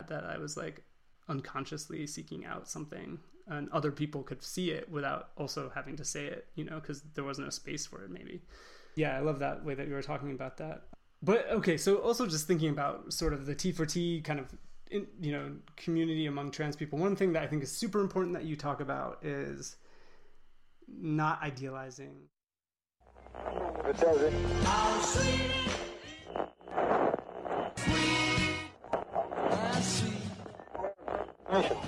that I was like unconsciously seeking out something and other people could see it without also having to say it, you know, because there wasn't a space for it maybe. Yeah, I love that way that you were talking about that. But okay, so also just thinking about sort of the T4T kind of, you know, community among trans people, one thing that I think is super important that you talk about is not idealizing. It does it. Mission.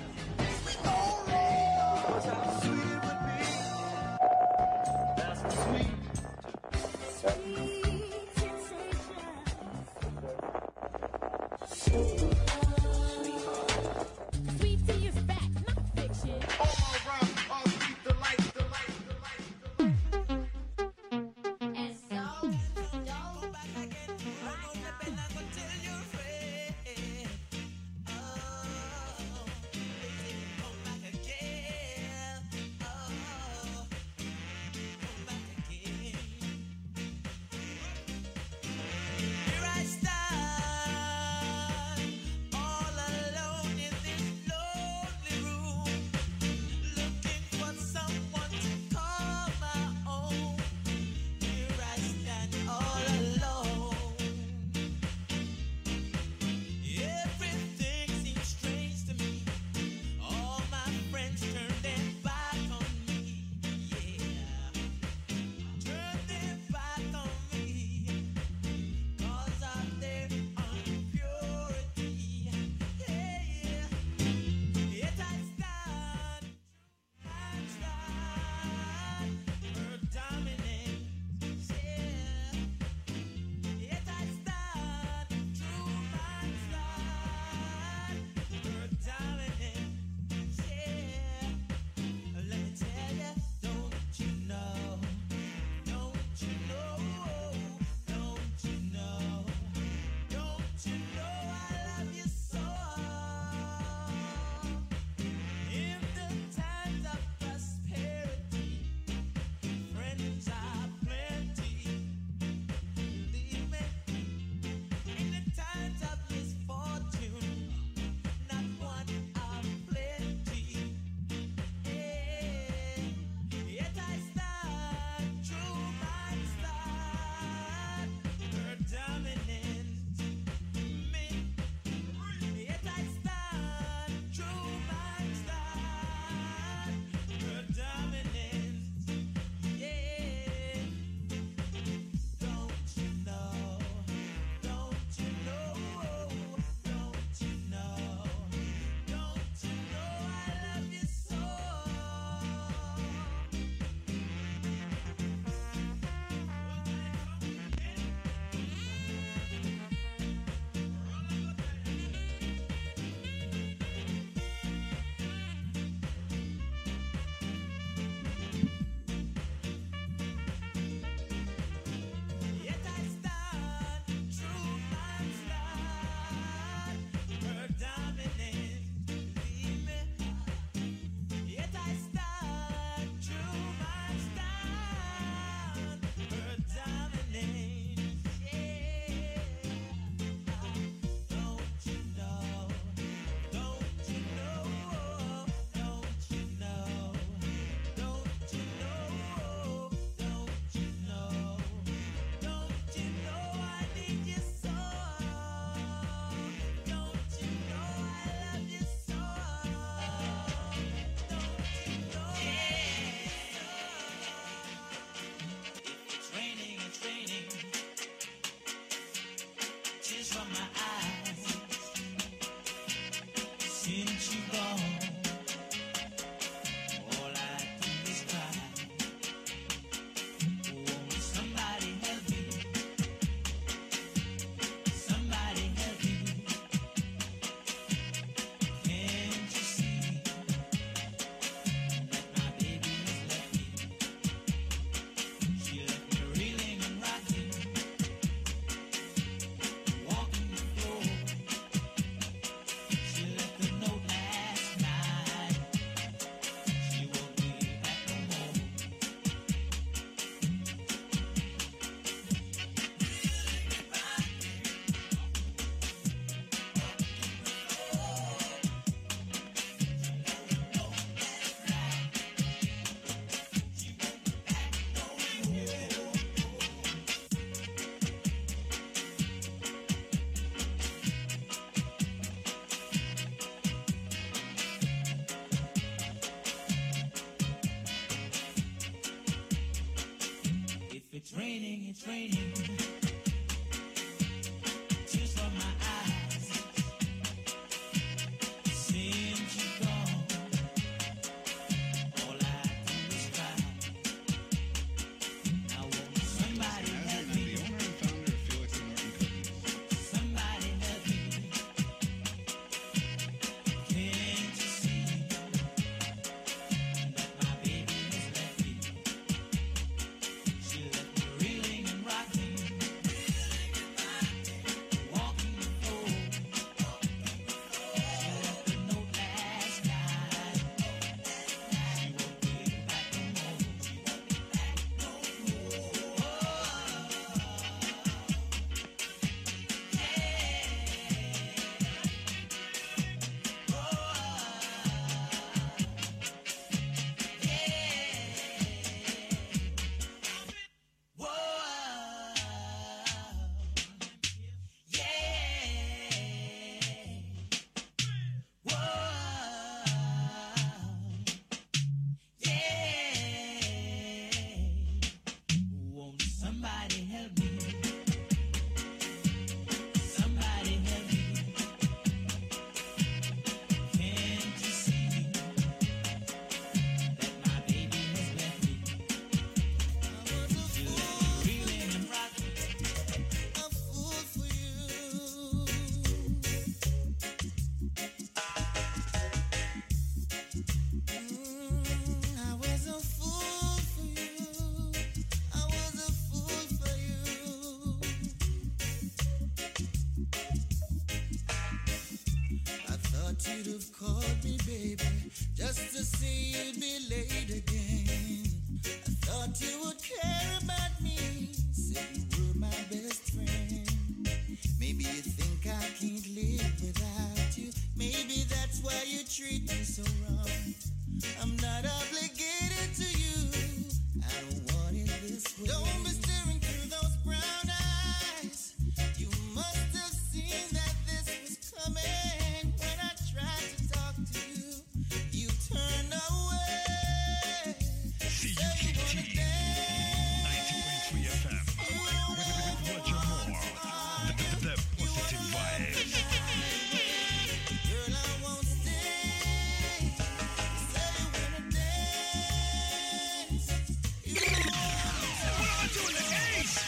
thought you'd have called me, baby, just to see you'd be late again. I thought you would care about me, said you were my best friend. Maybe you think I can't live without you. Maybe that's why you treat me so wrong. I'm not obligated to you. I don't want it this way. Don't be staring through those brown eyes. You must have seen that this was coming. When I tried to talk to you, you turned away. CUKT 90.3 FM with Roger Moore. The positive vibes. Girl, I won't stay. You say you wanna dance. You What am I doing? The Ace!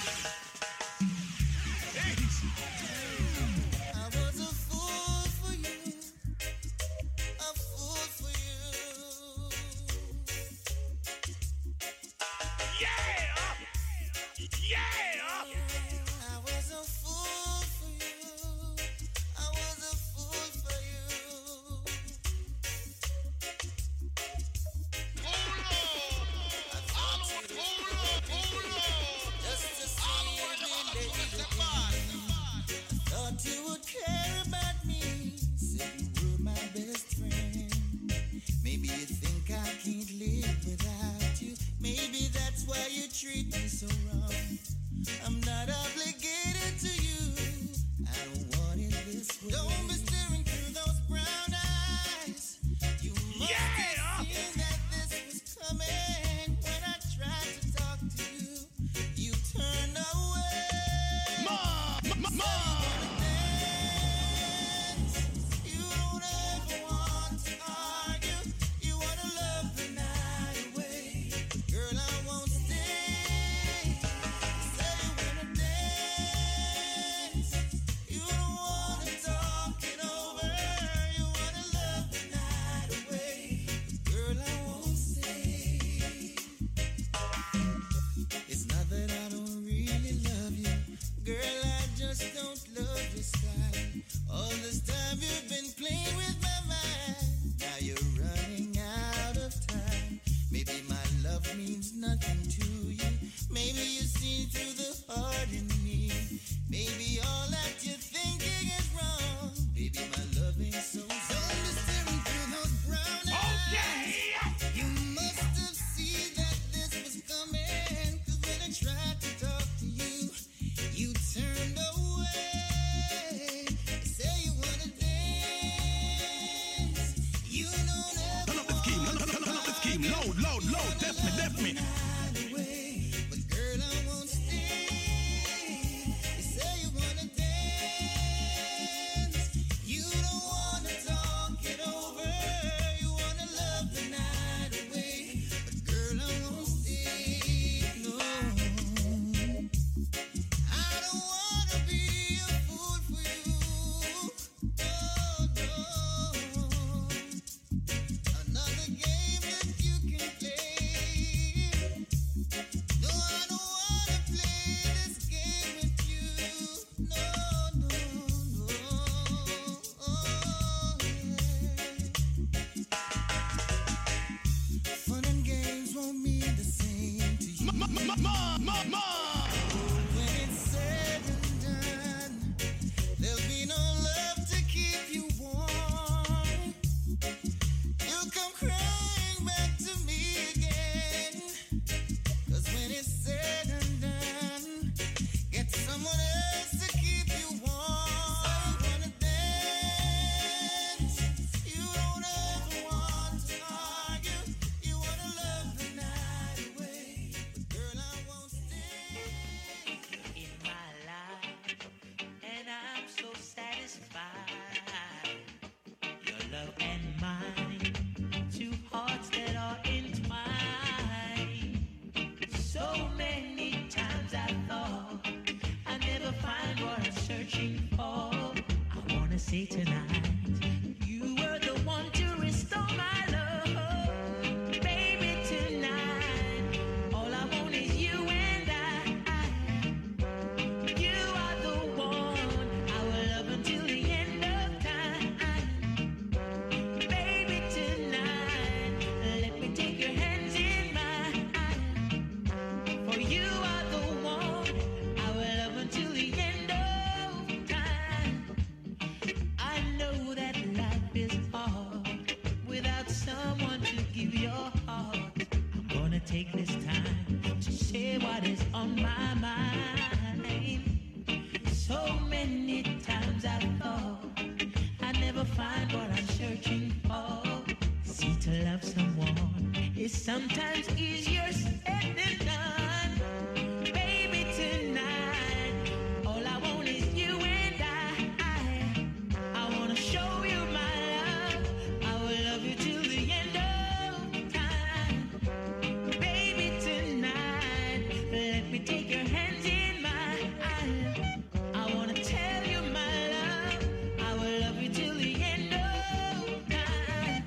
Ace! I was a fool for you, a fool for you. Yeah! Yeah! I was a fool for you, I was a fool for you. Just to see you be late again. Thought you would care about me, said you were my best friend. Maybe you think I can't live without you. Maybe that's why you treat me so wrong. I'm not obligated to you. I don't want it this way. Don't be staring through those brown eyes. You must have seen that this was coming. When I tried to talk to you, you turned away. You don't ever want to argue. You wanna love the night away. Girl, I won't stay. Say you wanna dance. You don't wanna talk it over. You wanna love the night away. Girl, I won't stay. It's not that I don't really love you. Girl, I just don't love your style. All this time you've been playing with my mind. Now you're running out of time. Maybe my love means nothing to you. Maybe you've seen through the heart in me. Maybe all that you're thinking is wrong. Baby, my love ain't so strong. Don't be staring through those brown eyes. You must have seen that this was coming. 'Cause when I tried to talk to you, you turned away. Say you wanna dance. You don't ever Turn up the scheme, turn up the scheme. Load, def me. night away. But girl, I won't stay. You say you wanna dance. You don't wanna talk it over. You wanna love the night away. But girl, I won't stay. No. I don't wanna be a fool for you. No. Another game that you can play. No, I don't wanna play this game with you. No. Fun and games won't mean the same to you. When it's said and done, there'll be no love to keep you warm. You'll come crying back to me again. 'Cause when it's said and done, get someone else to keep you warm. You wanna dance. You don't ever want to argue. You wanna love the night away. But girl, I won't stay. Sometimes easier said than done. Baby, tonight, all I want is you and I wanna show you my love. I will love you till the end of time. Baby, tonight, let me take your hands in mine. I wanna tell you my love. I will love you till the end of time.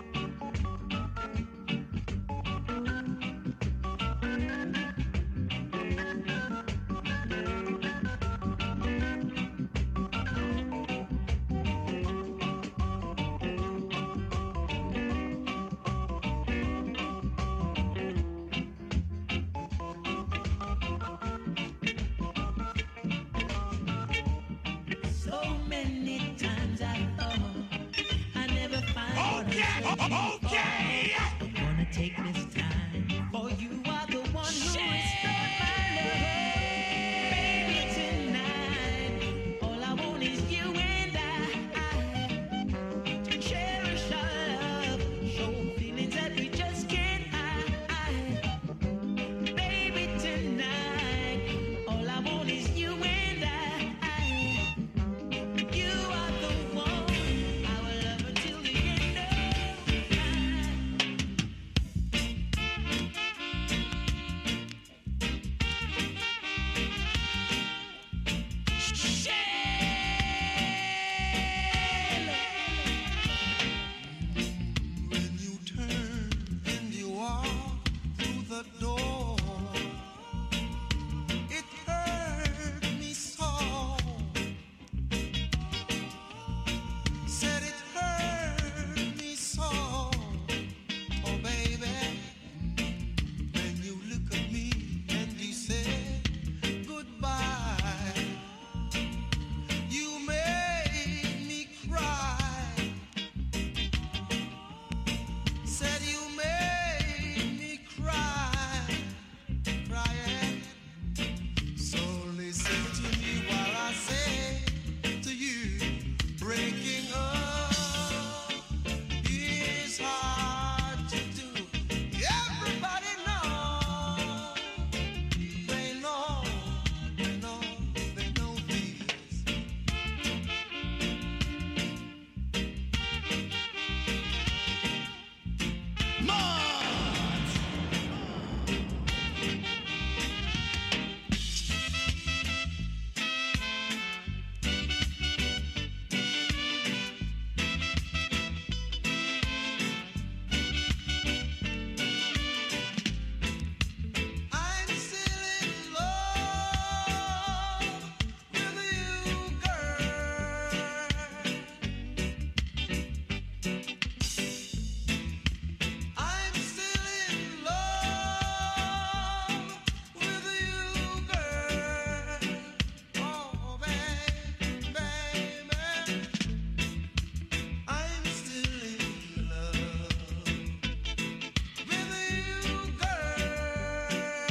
So many times I thought I never find what I'm searching for. I'm gonna take this time, for you are the one who restored my love. Baby, tonight, all I want is you and I to cherish our love, show feelings that we just can't hide. Baby, tonight, all I want is you and I. You are the one I will love until the end of When you turn and you walk through the door, it hurt me so. Said it hurt me so. Oh, baby, when you look at me and you say goodbye, you made me cry. Said you made me cry, crying. So listen to me while I say to you, breaking up is hard to do. Everybody knows, they know, they know, they know this. I'm still in love with you, girl. I'm still in love with you, girl. Oh, baby, I'm still in love with you, girl.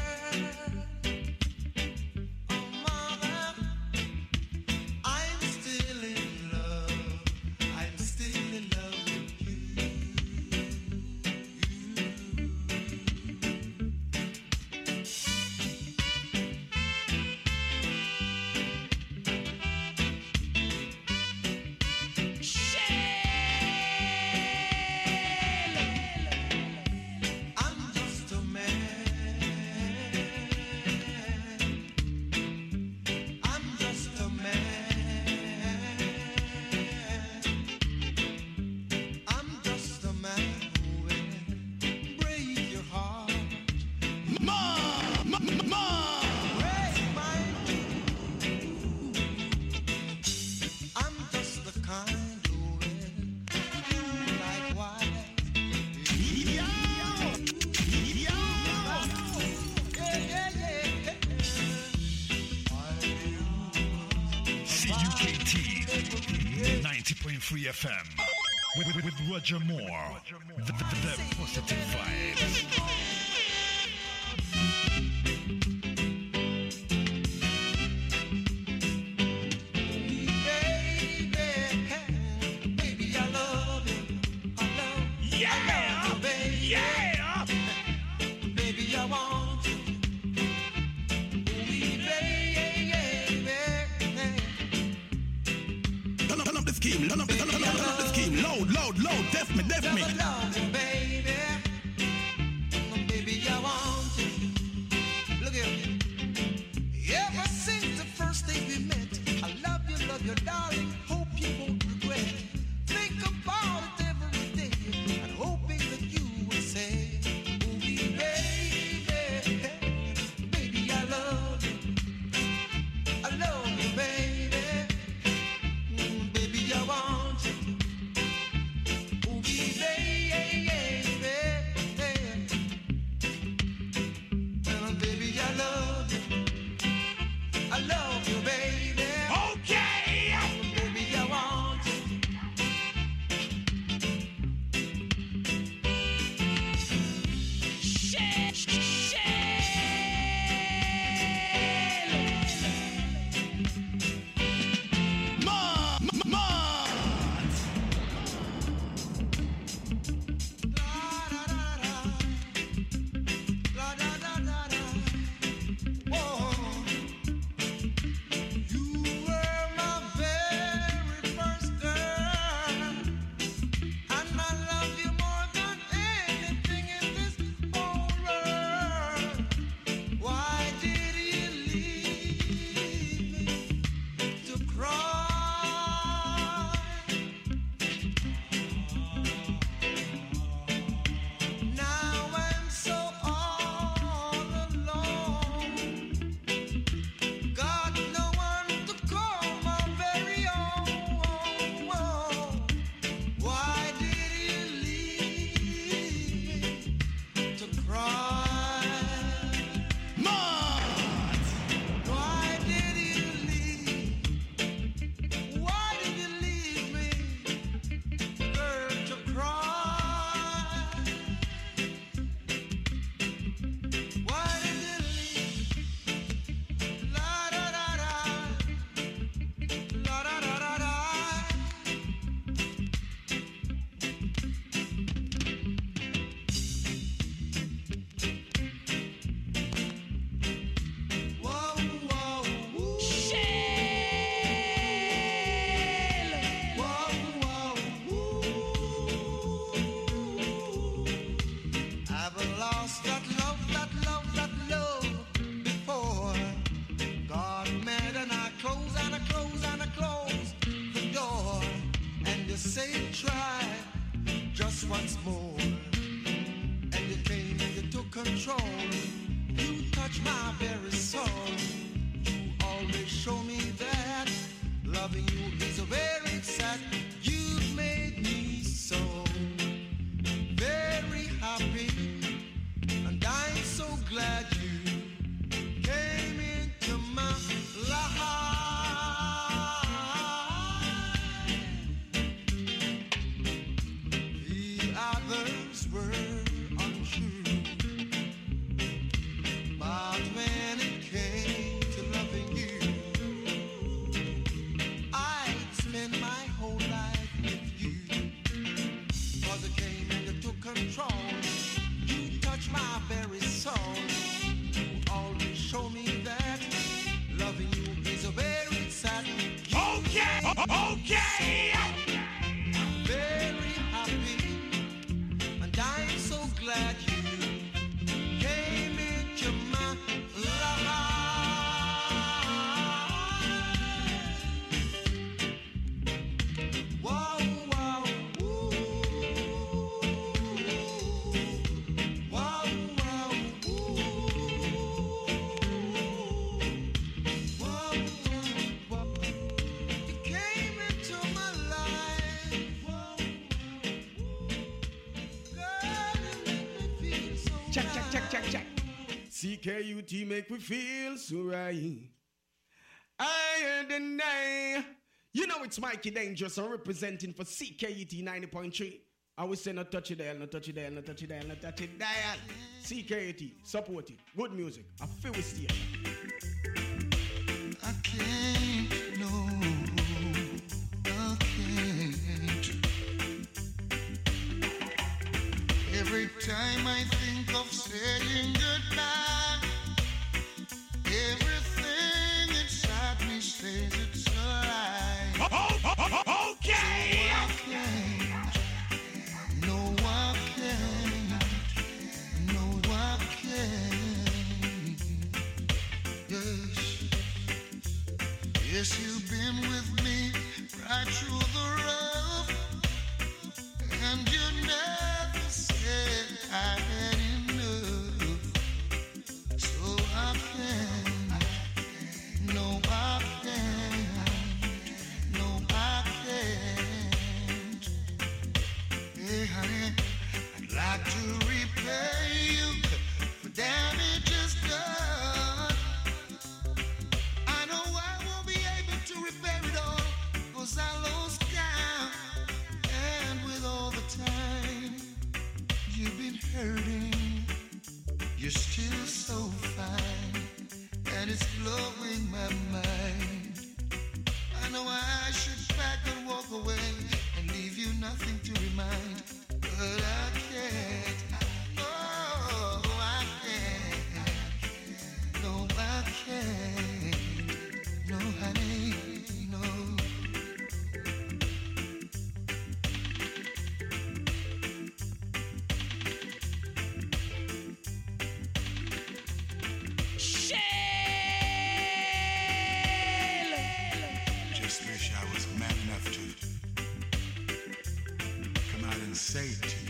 Oh, mother, I'm still in love. I'm still in love with you. I'm just a man. I'm just a man. I'm just a man who will break your heart. Break mine too. I'm just the kind who will do likewise. Yeah, yeah, yeah. CUKT 90.3 FM with Roger Moore. The positive vibes. Baby, I love you. I love you. Yeah! I love you, baby. Yeah! loud, deaf me. Love you, baby. Baby, I want you. Look here. Ever since the first day we met, I love you, darling. Hope you won't regret. Think about it every day, and hoping that you will say, "Oh, baby, baby, I love you, baby, baby, I want you, oh, baby, and baby, I love you, baby." Okay. Baby, I want you. La da da da da. Whoa. You were my very first girl, and I love you more than anything in this whole world. Why did you leave me to cry? Now I'm so all alone. Got no one to call my very own. Why did you leave me to cry? Why did you leave? Why did you leave me, girl, to cry? Why did you leave? La da da da, la da da da da. Whoa, whoa, woo. Whoa, whoa, woo. I've lost that love before. Got mad and I close the door. And you say try just once more. And you came and you took control. You touch my very soul. You always show me that loving you is a very sad. You made me so very happy, and I'm so glad you came into my life. The others were untrue, but when it came to loving you, I'd spend my whole life with you. 'Cause it came and you took control. You touched my very soul. You always show me that loving you is a very sad. Okay. Very happy, and I'm so glad you came into my life. Wow, wow, woo. Wow, wow, woo. Wow, wow, wow. You came into my life. Wow, girl, you make me feel so Check. CKUT make me feel so right. I and I. You know it's Mikey Dangerous. I'm representing for CKUT 90.3. I always say no touch it dial, no touch it dial, no touch it dial, no touch it dial. CKUT, support it. Good music. I feel we stay. I can't, no, I can't. Every time I think of saying goodbye, everything inside me says it's a lie. Okay. So I can't, Yes, you've been with me right through the rough, and you never said I had enough. So I can't, no I can't, no I can't. Hey honey, I'd like to repay you for damages done. I know I won't be able to repair it all, 'cause I lost count. And with all the time you've been hurting, you're still so fine, and it's blowing my mind. I know I should pack and walk away and leave you nothing to remind, but I can't. Oh, I can't. No, I can't. No, honey, no. Just wish I was man enough to come out and say it to you.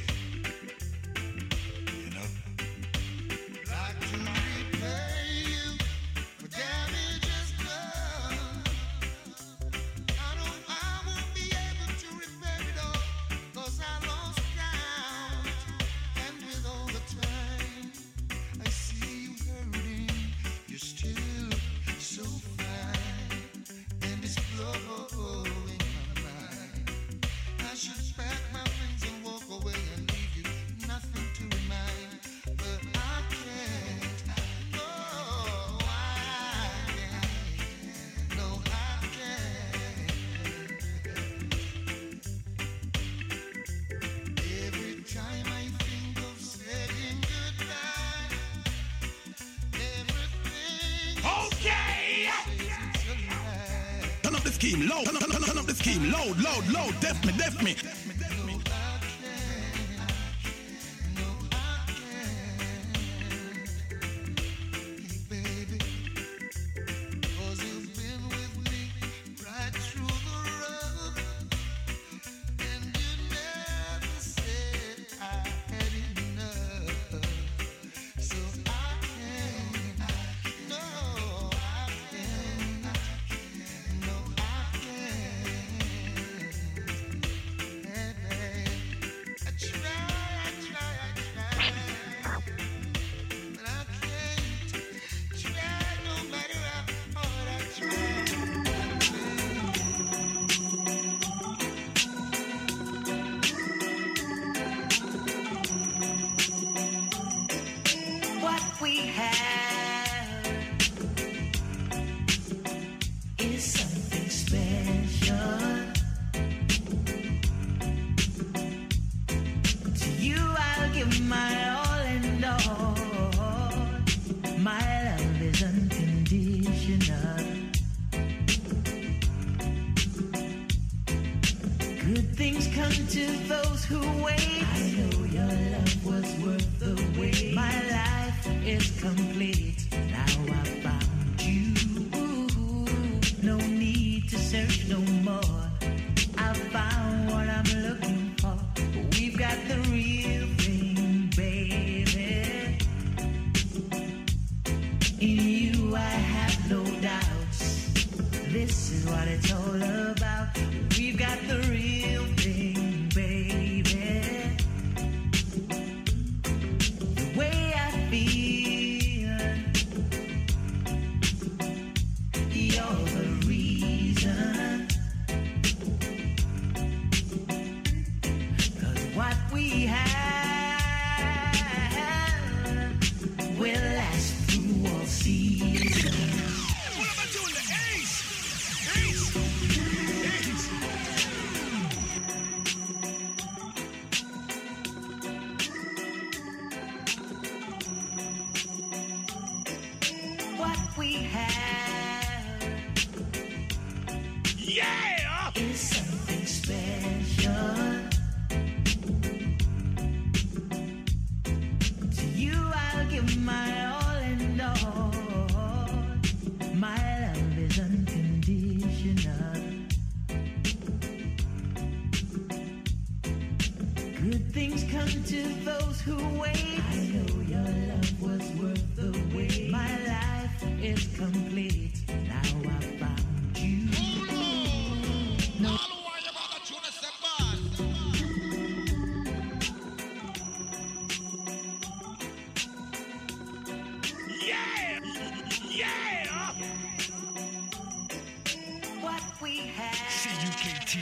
You know? Like to repay you for damages done. I know I won't be able to repair it all, 'cause I lost count. And with all the time I see you hurting, you're still so fine, and it's blowing my mind. I should pack my things and walk away and leave you nothing to remind, but I can't. No, I can't. No, I can't. Every time I think of saying goodbye, everything Okay! says it's a lie. Turn up the scheme, loud. Turn up the scheme, loud. Def me. No, I can't. No, I can't. Hey, baby, 'cause you've been with me right through the rough, and you never said I had enough. So I can't. No, I can't. No, I can't. Hey, babe, I try, but I can't try no matter how hard I try. What we have is something special. To you I'll give my all and all. My love is unconditional. Good things come to those who wait. I know your love was worth the wait. My life is complete. Now I found you. No need to search no more. I found what I'm looking for. We've got the real thing, baby. In you I have no doubts. This is what it's all about. We've got the real thing, baby. The way I feel, you're the reason. 'Cause what we have will last through all seasons. What am I doing? The Ace! What we have Yeah! is something special. Good things come to those who wait. I know your love was worth the wait. My life is complete. Now I found you. No. Yeah! Yeah! What we have. CUKT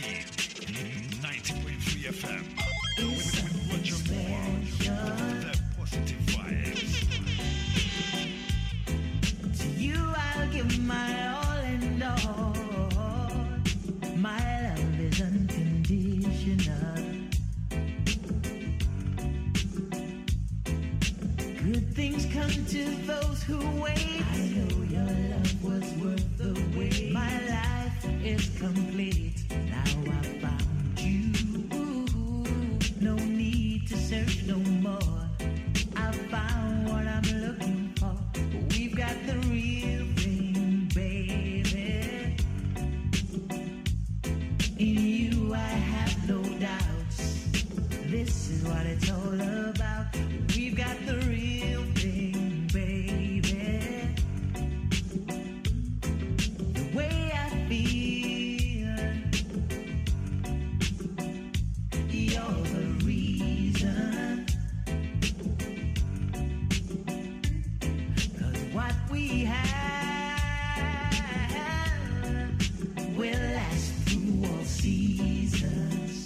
90.3 FM. With Roger Moore. The positive vibes. To you I'll give my all and all. My love is unconditional. Good things come to those who wait. I know your love was worth the wait. My life is complete. Now I found you. No need to search no more. I found what I'm looking for. We've got the real thing, baby. In you I have no doubts. This is what it's all about. We've got the real thing, baby. The way I feel, you're the reason. 'Cause what we have will last through all seasons.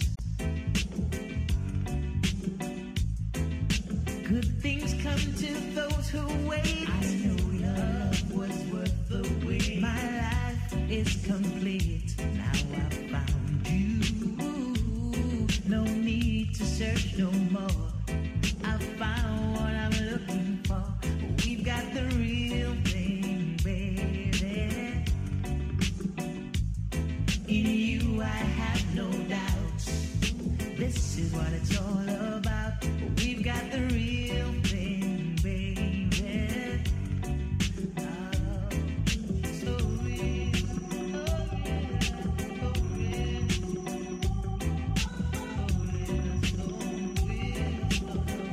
Good things come to those who wait. I know your love was worth the wait. My life is complete. Now I found you. No need to search no more. I found what I'm looking for. We've got the real thing, baby. In you I have no doubts. This is what it's all about. We've got the real thing, baby. Oh, so real. Oh, real. Oh, real. Oh, real. So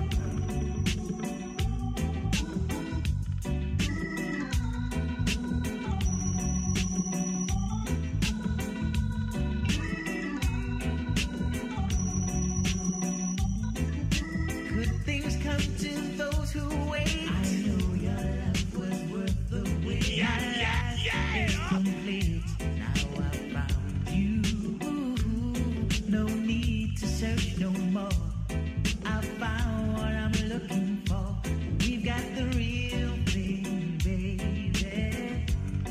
good things come to those who wait. I know your love was worth the wait. Yeah, yeah, yeah. It's complete. Now I found you. No need to search no more. I found what I'm looking for. We've got the real thing, baby.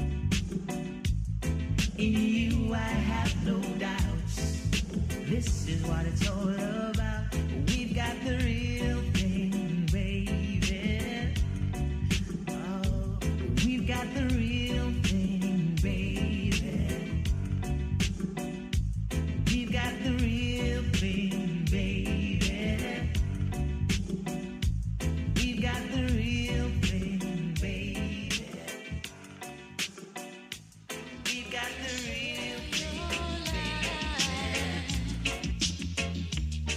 In you I have no doubts. This is what it's all about. We've got the real thing, baby. Oh, we've got the real thing, baby. We've got the real thing, baby. We've got the real thing, baby. We've got the real thing, baby.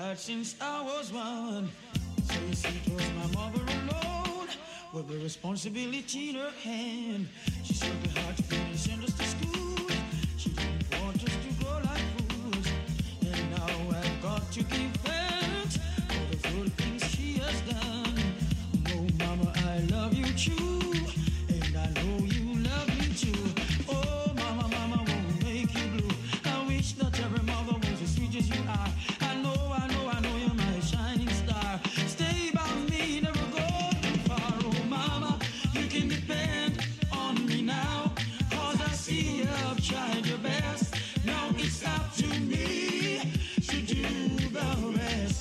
that since I was one. So you see, it was my mother alone with the responsibility in her hand. She struggled hard to send us to school. She didn't want us to grow like fools. And now I've got to give thanks for the good things she has done. Oh, mama, I love you too, and I know you love me too. Oh, mama, mama won't make you blue. I wish that every mother was as sweet as you are. I know you're my shining star. Stay by me, never go too far. Oh, mama, you can depend on me now, 'cause I see you've tried your best. Now it's up to me to do the rest.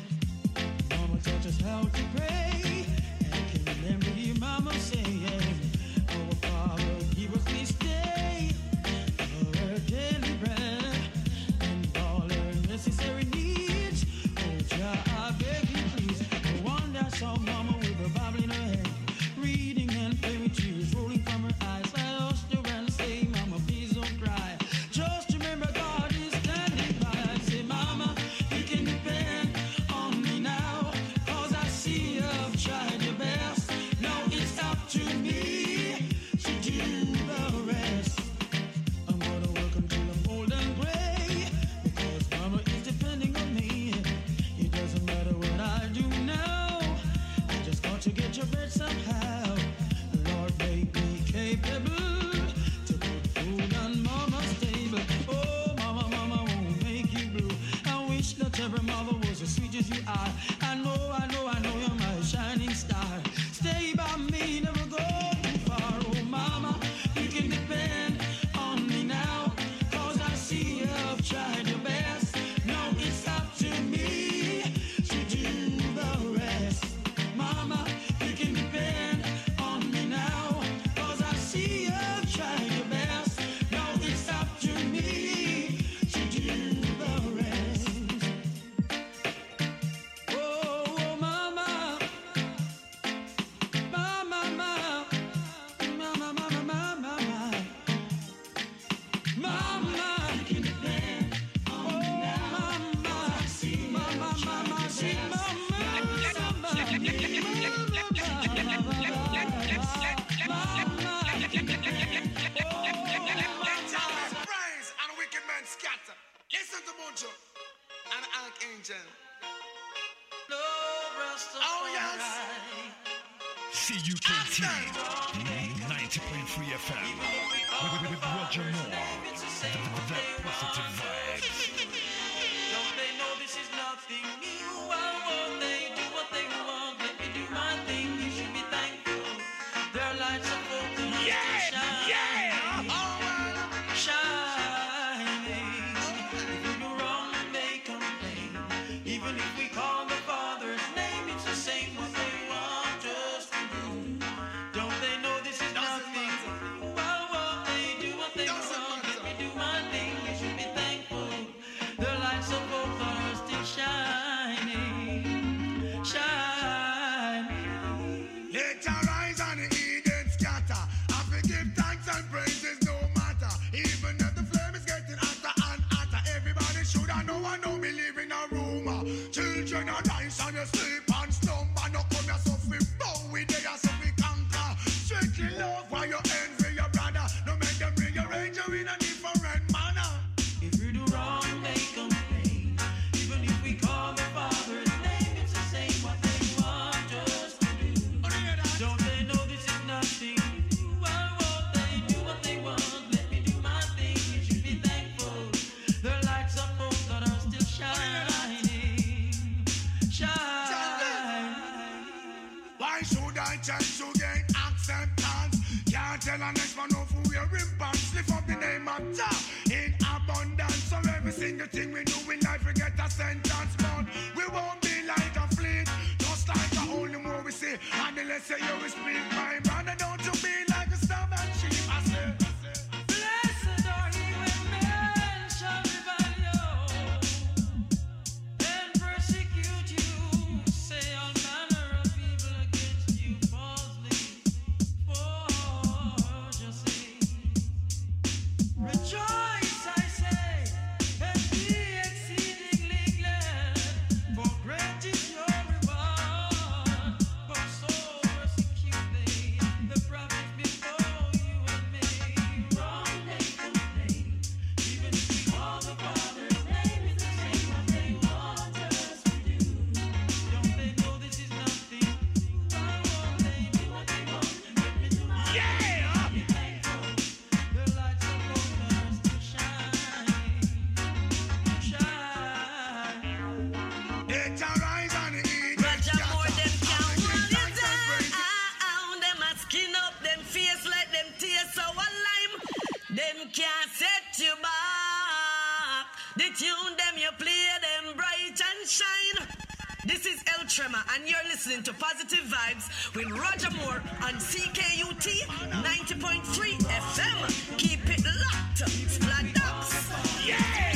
Mama taught us how to pray, and I can remember your mama saying, our Father, give us this day our daily bread and all our necessary needs. Oh, Jah, I beg you please. No wonder I saw mama with a Bible in her hand, reading and playing with tears rolling from her eyes. I asked her and say, mama, please don't cry. Just remember God is standing by. I say, mama, you can depend on me now, 'cause I see you've tried your best. Now it's up to me to do the rest. I'm gonna work until I'm old and gray, because mama is depending on me. It doesn't matter what I do now, I just got to get your bread somehow. Lord, make me capable to put food on mama's table. Oh, mama, mama won't make you blue. I wish that every mother was as sweet as you are. I know you're my shining star. Stay by me, never go too far. Oh, mama, you can depend on me now, 'cause I see you've tried your best. Now it's up to me to do the rest. Mama, you can depend on me now, 'cause I see you've tried your best. Now it's up to me to do the rest. Oh, mama, mama, mama, mama, mama, mama, mama, you can depend on me now. Mama, see, mama, mama, see, Praise and wicked men scatter. Listen to Mojo and Archangel. Oh, yes. CUKT 90.3 FM with Roger Moore. The positive vibes. Don't they know this is nothing new? Why won't they do what they want? Let me do my thing. You should be thankful. Their lights are open to shine. Shining. If we do wrong, they complain. Even if we call the Father's name, it's the same what they want us to do. Don't they know this is nothing? Why won't they do what they want? Let me do my thing. You should be thankful. The lights of hope are still shining. Shining. Let arise and the Eden scatter. I forgive thanks and praises no matter. Even if the flame is getting hotter and hotter, everybody should I know me live in a room. Children are nice and you sleep and slumber. No come here so we bow with they so we conquer. Strictly love while you envy your brother. No make them bring your angel in a different manner. If you do wrong, they complain. Even if we call the Father's name, it's the same what they want us to do. Don't they know this is nothing? Why won't they do what they want? Let me do my thing. You should be thankful. The lights of hope that are still shining. Shining. Why should I change to gain acceptance? Can't tell an next man of who we're in pants. Lift up the name of Jah in abundance. So every single thing we do in life we get a sentence. But we won't be like a fleet. Just like the only more we see. And the less say you will speak, my brother, don't you be like a stubborn sheep. I say. Blessed are ye when men shall revile you and persecute you, say all manner of evil against you falsely for your sake. Rejoice, I say, and be exceedingly glad, and you're listening to Positive Vibes with Roger Moore on CKUT 90.3 FM. Keep it locked. Splat Ducks. Yeah!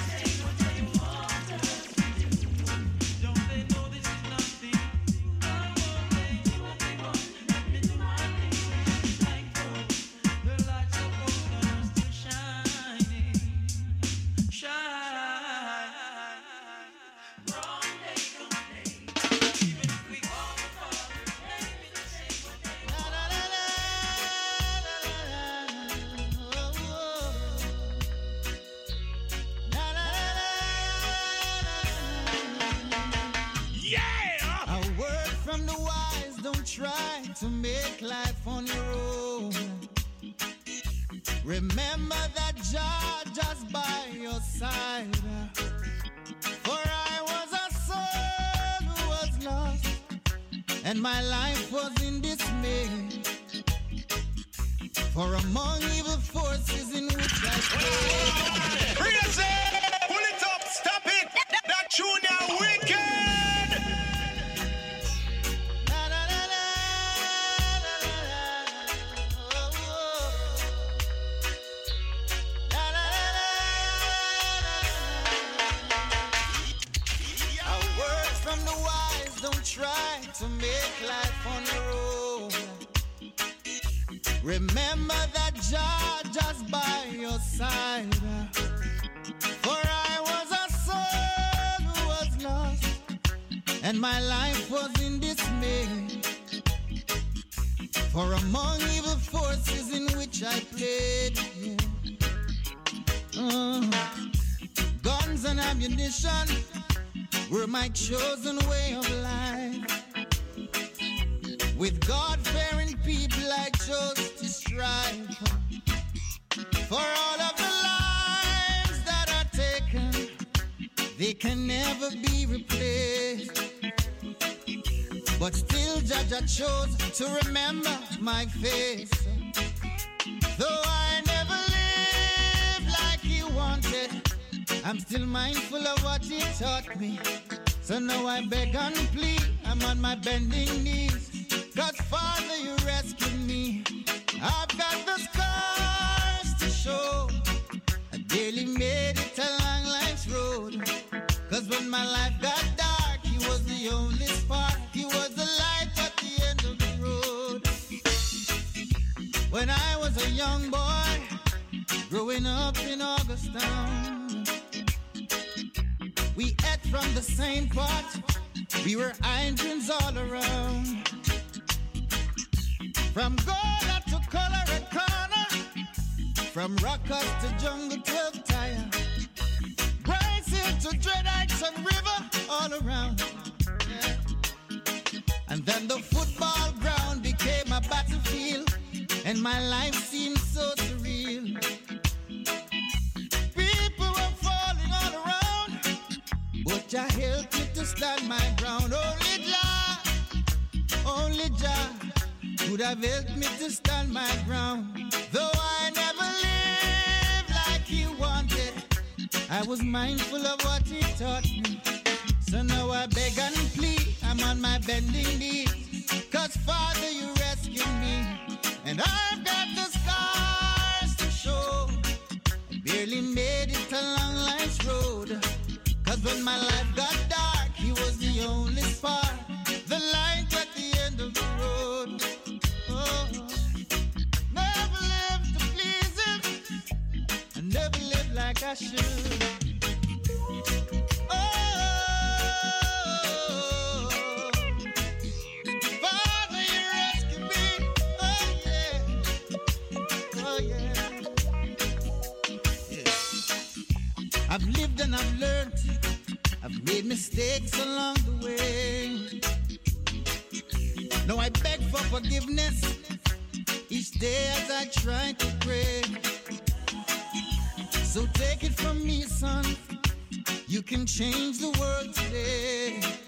Try to make life on your own. Remember that Jah just by your side. For I was a soul who was lost, and my life was in dismay. For among evil forces in which I played. Crazy! Pull it up, stop it! That tune now wicked! Try to make life on your own. Remember that Jah just by your side. For I was a soul who was lost, and my life was in dismay. For among evil forces in which I played, guns and ammunition were my chosen way of life. With God-fearing people I chose to strive. For all of the lives that are taken, they can never be replaced. But still Jah chose to remember my face. Though I never lived like He wanted, I'm still mindful of what He taught me. So now I beg and plead, I'm on my bending knees. 'Cause Father, you rescued me. I've got the scars to show. I daily made it along life's road. 'Cause when my life got dark, He was the only spark. He was the light at the end of the road. When I was a young boy, growing up in Augustown, we ate from the same pot. We were Indians all around. From Gola to Colorado Corner, from Rockers to Jungle 12 Tire, Bryce Hill to Dreadites and River, all around. Yeah. And then the football ground became a battlefield, and my life seemed so surreal. People were falling all around, but Jah helped me to stand my ground. Only Jah could have helped me to stand my ground. Though I never lived like He wanted, I was mindful of what He taught me. So now I beg and plead, I'm on my bending knees. 'Cause Father, you rescued me, and I've got the scars to show. I barely made it along life's road. 'Cause when my life got dark, He was the only spark, the light at the end of the road. Oh, never lived to please Him, I never lived like I should. Oh, Father, you rescued me. Oh yeah, oh yeah. I've lived and I've learned. I've made mistakes along the way. Now I beg for forgiveness each day as I try to pray. So take it from me, son, you can change the world today.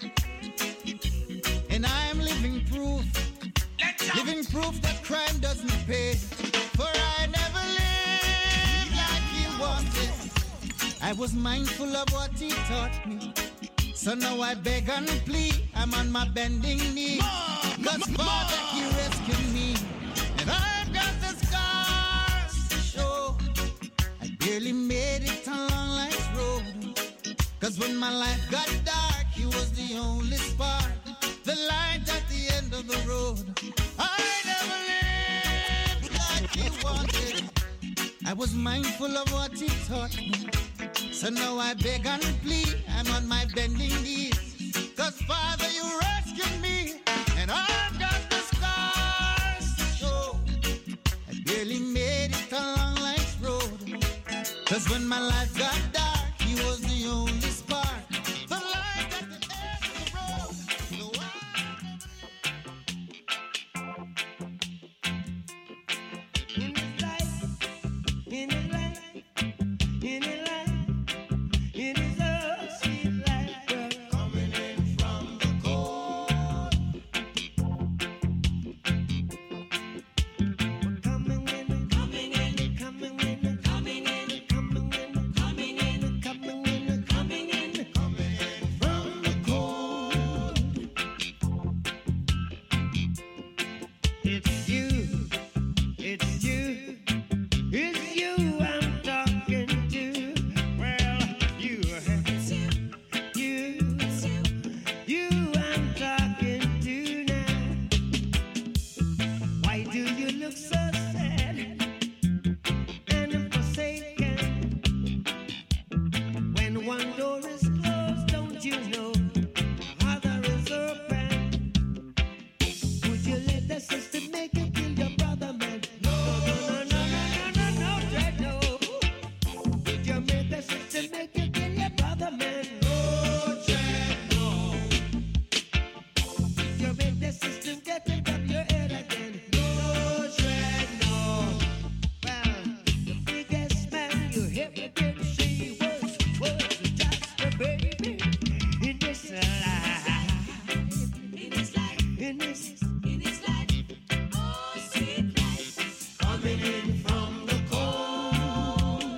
And I am living proof that crime doesn't pay. For I never lived like He wanted, I was mindful of what He taught me. So now I beg and plead, I'm on my bending knee. Cause Father, you rescued me. And I've got the scars to show. I barely made it along life's road. Cause when my life got dark, he was the only spark. The light at the end of the road. I never lived like he wanted. I was mindful of what he taught me. So now I beg and plead, I'm on my bending knees. Cause Father, you rescued me. And I've got the scars to show. I barely made it along life's road. Cause when my life got dark, he was the only spark. The light at the end of the road. So In his life, in his life, in his life, in his sweet life, girl. Coming in from the cold. Coming in, coming in, coming in, coming in, coming in, coming in, coming in, coming in, coming in from the cold. It's you, it's you, it's you I'm talking to. Well, you I'm talking to now. Why do you look so sad and forsaken? When one door is closed, don't you know other is open? Would you let the system make you kill your brother, man? No, no, no, no, no, no, no, Dread, no. Would you make the system make you kill your brother, man? No, Dread, no. Would you make the system get it up your head again? No, Dread, no. Well, the biggest man you ever did see was just a baby in this life. In his life, in his life, oh sweet life, coming in from the cold.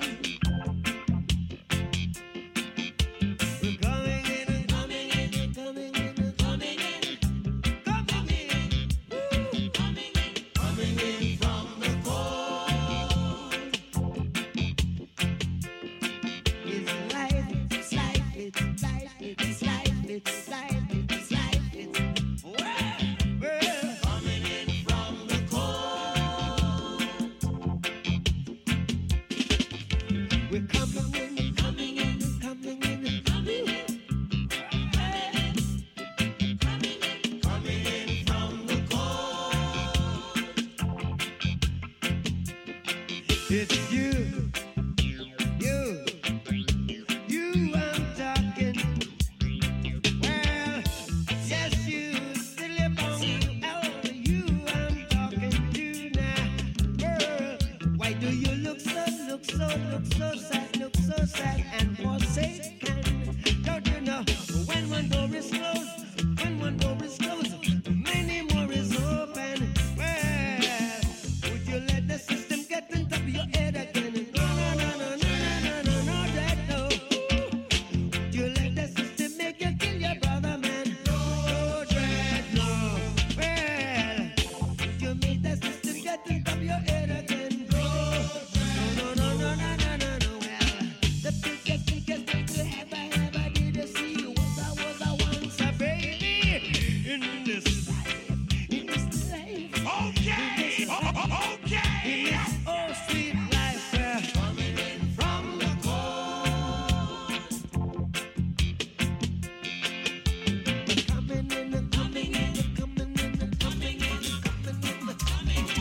We're coming in, coming in, coming in, coming in, coming in, woo, coming in from the cold. It's life, it's life, it's life, it's life, it's life, it's life, it's well, coming in from the cold. We're coming in, coming in, coming in, coming in, coming in from the cold. It's you I'm talking. Well, yes, you still live on you I'm talking to now. Girl, why do you look so sad and forsaken? Don't you know when one door is closed, many more is open. Well, would you let the system get on top of your head again? No, no, no, no, no, no, no, no, that no. Would you let the system make you kill your brother, man? No, Dread, no. Well, would you make the system get on top of your head again? No, no, no, no, no, no, no, no. Well, the biggest thing you ever did you see was I once a baby in this life, in this life. Okay, okay. In this oh sweet life, coming in from the cold. Coming in, coming in, coming in, coming in, coming in, coming in.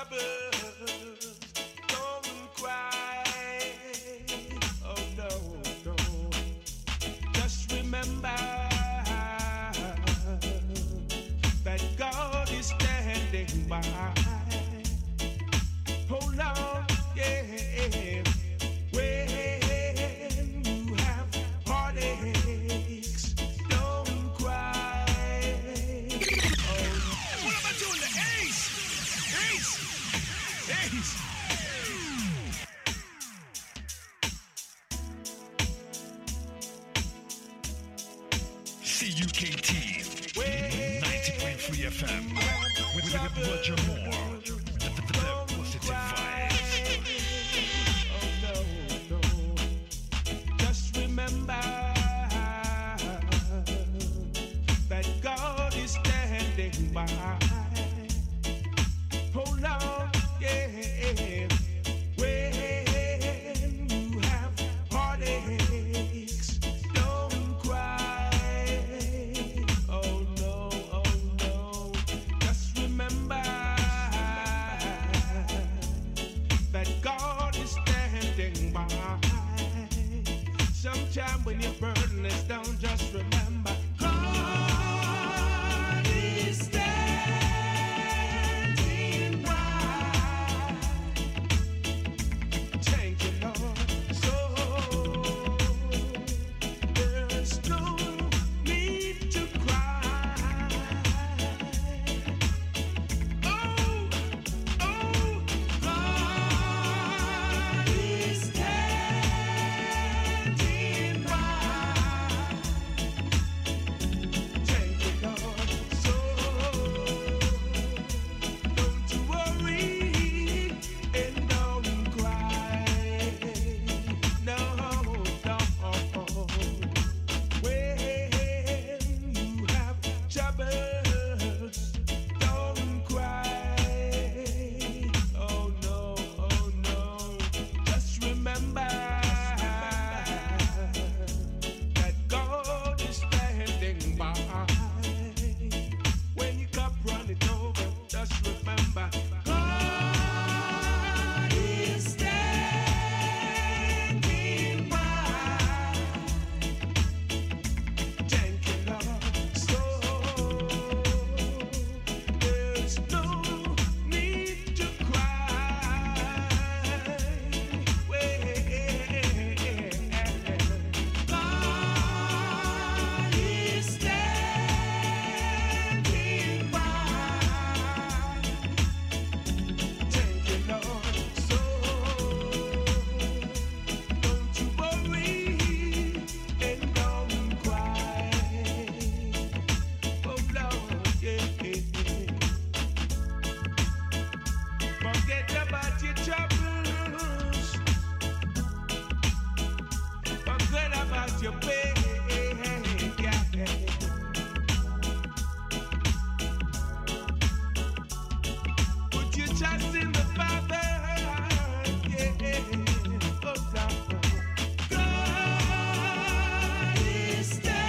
troubles, don't cry. Oh no, no. Just remember that God is standing by. Hold on, yeah. When you have heartaches, don't cry. What am I doing? The Ace! Ace! Ace! CUKT 90.3 FM with Roger Moore. The positive vibes. Just remember that God is standing by. Hold on, yeah. When you have heartaches, don't cry. Oh no, oh no. Just remember that God is standing by. Sometime when your burden is down, just remember God is standing by. Thank you, Lord. So there's no need to cry. Oh, God is standing by. Thank you, Lord. So don't you worry and don't cry. No, no. When you have troubles, don't cry. Oh no, oh no. Just remember that God is standing by. When your cup runneth over, just remember God is standing by. Thank you, Lord. So there's no need to cry. God is standing by. Thank you, Lord. So don't you worry and don't cry. Oh Lord, yeah. Forget about your troubles. Forget about your pain. Yeah. Put your trust in the Father. Yeah. Oh Lord. God is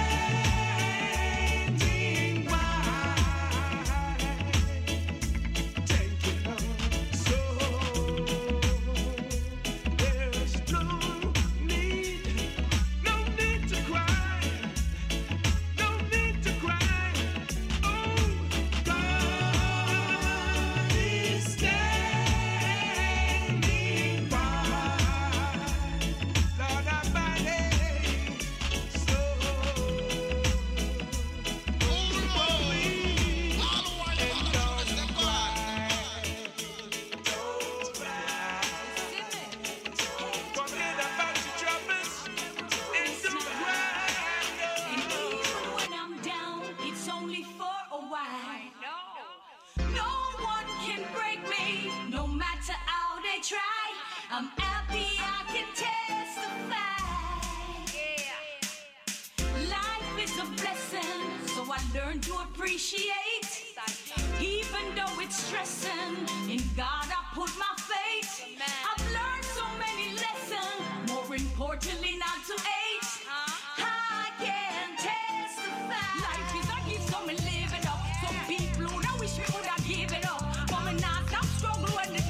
standing by. Thank you, Lord. So there's no need to cry. No need to cry. Oh, God is standing by. Lord Almighty. So don't worry and don't cry. Don't cry. Forget about your troubles and don't cry. When I'm down, it's only for a while. No one can break me, no matter how they try. I'm happy I can testify. Life is a blessing, so I learned to appreciate. Even though it's stressing, in God I put my faith. I've learned so many lessons, more importantly not to hate. I can testify. Life is a gift, so me live it up. Some people who don't wish me would have give it up, but me not stop struggle when the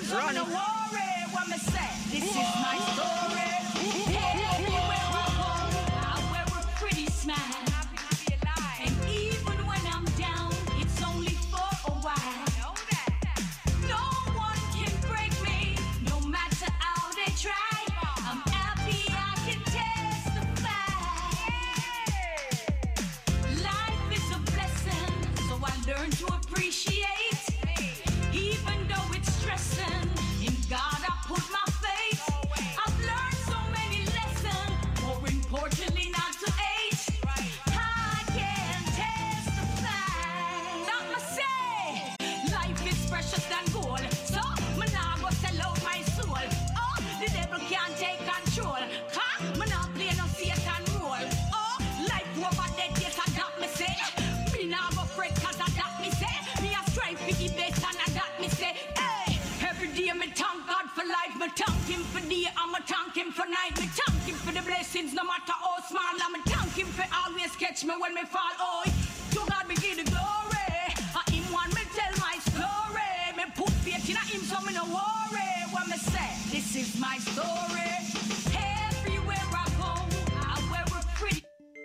So I'm no worry what me say. This is my story. Everywhere I go, I wear a pretty smile. And even when I'm down, it's only for a while. No one can break me, no matter how they try. I'm happy I can testify. Life is a blessing, so I learn to appreciate. Even though it's stressing, in God I put my faith. I've learned so many lessons, more importantly not to hate. I can testify. Not me say, life is precious than gold. So, me nah go sell out my soul. Oh, the devil can't take control. Me nah play no Satan role. Oh, life over dead, yes, I got me say. Me nah go fret cause I got me say. Me a strive for the best and I got me say. Hey, every day me thank God for life. Me thank him for day and me thank him for night. Me thank him for the blessings no matter how small. And me thank him for always catch me when me fall. Oh, to God be give the glory. Him want me tell my story. Me put faith in him so me no worry. What me say, this is my story. Everywhere I go, I wear a pretty.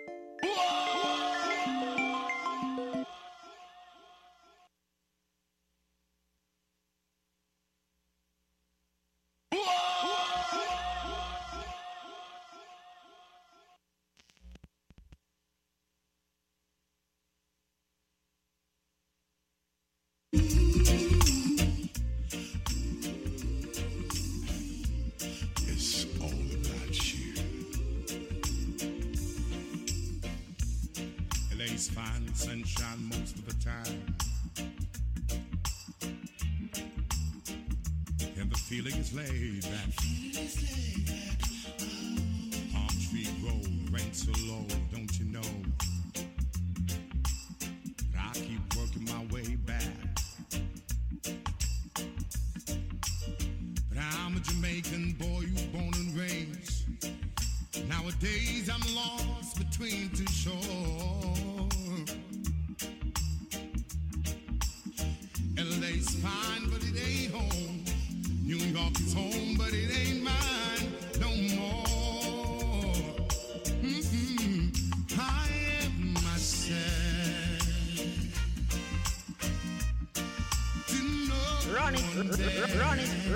It's all about you. LA's fine sunshine most of the time, and the feeling is laid back. Palm tree grow, rent so low, don't you know? But I keep working my way back. But I'm a Jamaican boy who's born and raised. Nowadays I'm lost between two shores. LA's fine, but it ain't home. New York is home, but it ain't mine no more. I am myself. To no one there. Run it.